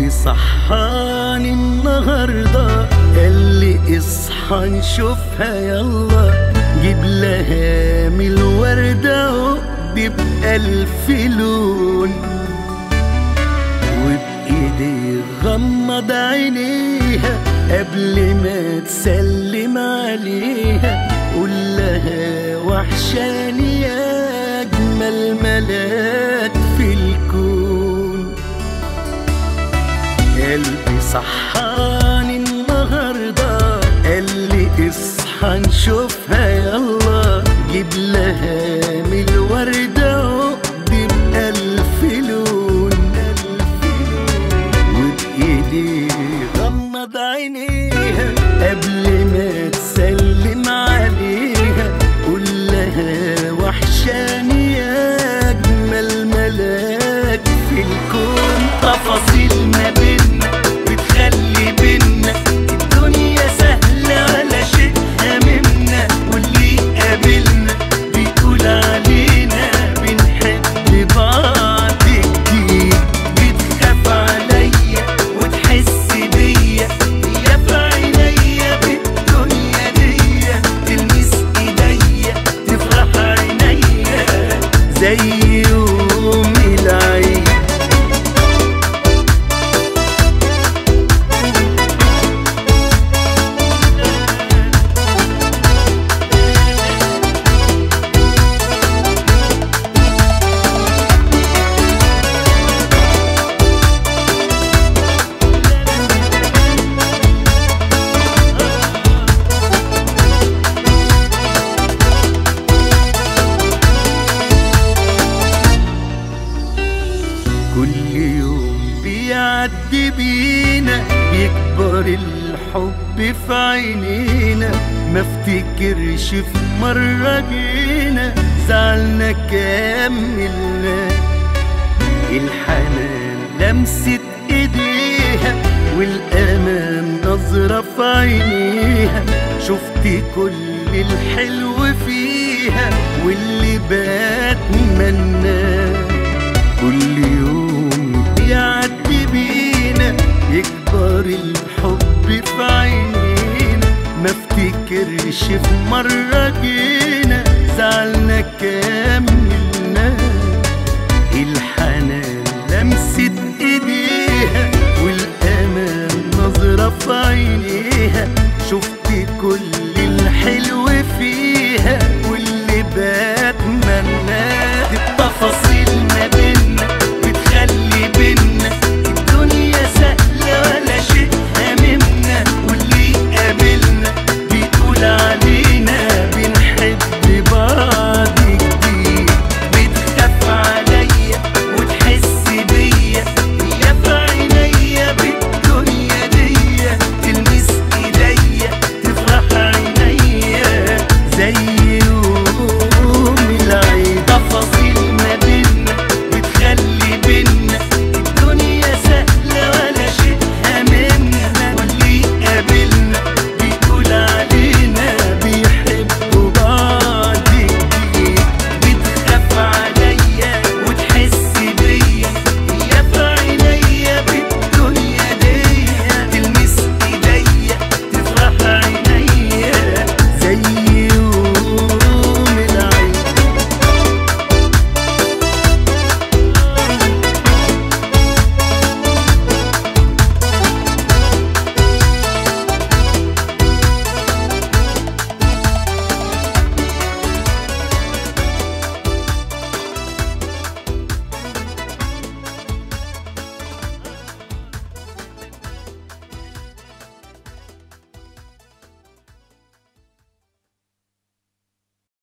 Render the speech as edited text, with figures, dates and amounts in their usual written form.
قلبي صحاني النهارده، قالي اصحى نشوفها يلا، جيب لها من الوردة عقد بألف لون، وبإيدي غمض عينيها قبل ما تسلم عليها، قول لها وحشاني يا أجمل ملاك في الكون. قلبي صحاني النهارده، قالي اصحى نشوفها يلا، جيب لها من الوردة عقد بألف لون، وبإيدي غمض عينيها قبل ما تسلم عليها، قول لها وحشاني يا أجمل ملاك في الكون. تفاصيل ما بينا بتخلي بينا الدنيا سهلة ولا شيء هممنا، واللي قابلنا بيقول علينا بنحب بعض كتير. بتخاف عليا وتحس بيا، يا في عينيا بالدنيا ديا، تلمس ايديا تفرح عينيا زي يوم العيد. كل يوم بيعدي بينا بيكبر الحب في عينينا، ما افتكرش في مرة جينا زعلنا كملنا. الحنان لمسة ايديها والأمان نظرة في عينيها، شفت كل الحلو فيها واللي بتمناه. كل يوم بيعدي بينا يكبر الحب في عينينا، ما افتكرش في مرة